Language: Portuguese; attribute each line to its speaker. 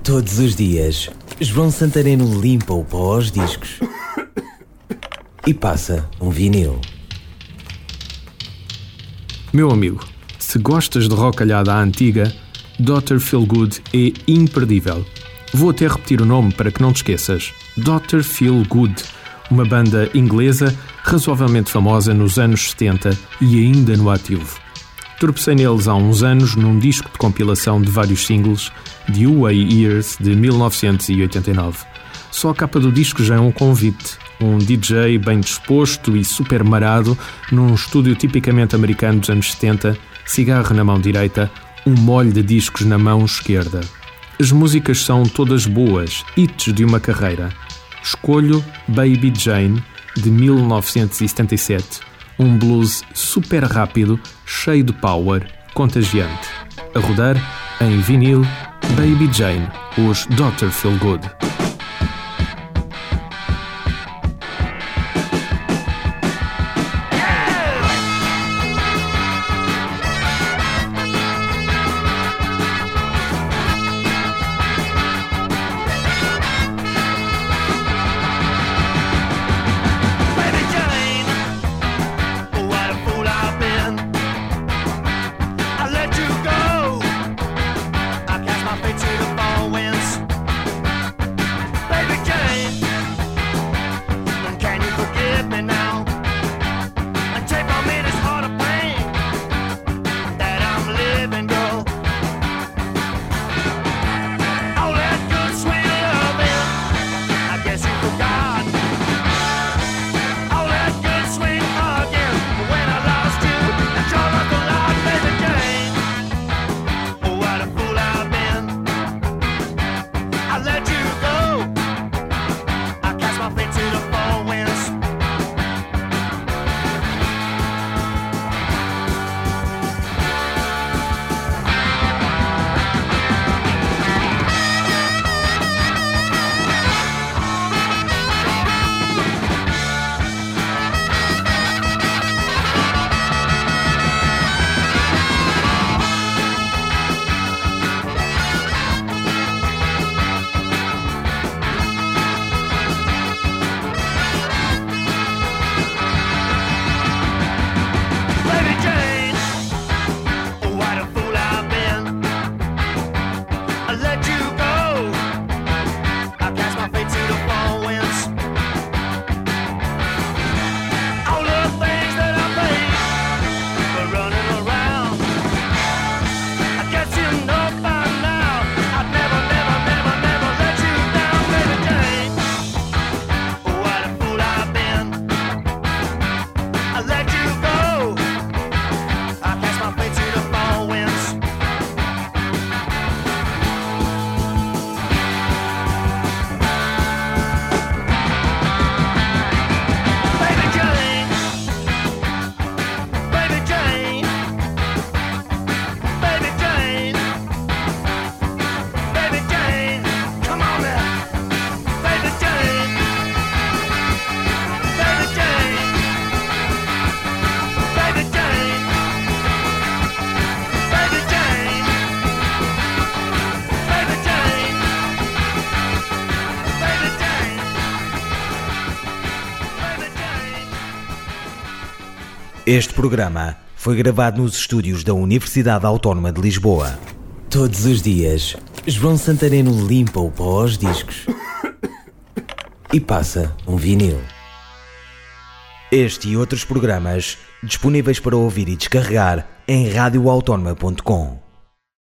Speaker 1: Todos os dias, João Santareno limpa o pó aos discos e passa um vinil.
Speaker 2: Meu amigo, se gostas de rocalhada à antiga, Dr. Feelgood é imperdível. Vou até repetir o nome para que não te esqueças. Dr. Feelgood, uma banda inglesa razoavelmente famosa nos anos 70 e ainda no ativo. Tropecei neles há uns anos num disco de compilação de vários singles, The Way Years, de 1989. Só a capa do disco já é um convite. Um DJ bem disposto e super marado, num estúdio tipicamente americano dos anos 70, cigarro na mão direita, um molho de discos na mão esquerda. As músicas são todas boas, hits de uma carreira. Escolho Baby Jane, de 1977, um blues super rápido, cheio de power, contagiante. A rodar, em vinil, Baby Jane, os Dr. Feelgood.
Speaker 1: Este programa foi gravado nos estúdios da Universidade Autónoma de Lisboa. Todos os dias, João Santareno limpa o pó aos discos e passa um vinil. Este e outros programas disponíveis para ouvir e descarregar em radioautónoma.com.